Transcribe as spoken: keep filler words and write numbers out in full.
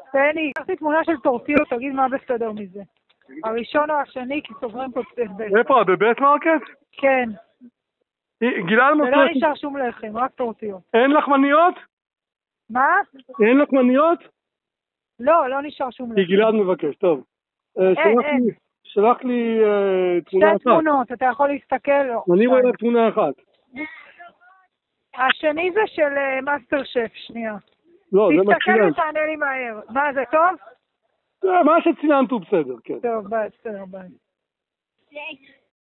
בני, קחתי תמונה של טורטיות, תגיד מה בסדר מזה. הראשון או השני, כי סוגרים פה קצת בית. איפה? בבית מרקט? כן. גלעד מוצא... ולא נשאר שום לחם, רק טורטיות. אין לחמניות? מה? אין לחמניות? לא, לא נשאר שום לחם. כי גלעד מבקש, טוב. אין, אין. שלח לי תמונה אחת. שתי תמונות, אתה יכול להסתכל? אני רואה רק תמונה אחת. השני זה של מאסטר שף, שנייה. לא, זה תסתכל מצוין. ותענה לי מהר. מה, זה טוב? מה שצילמת הוא בסדר, כן. טוב, ביי, בסדר, ביי.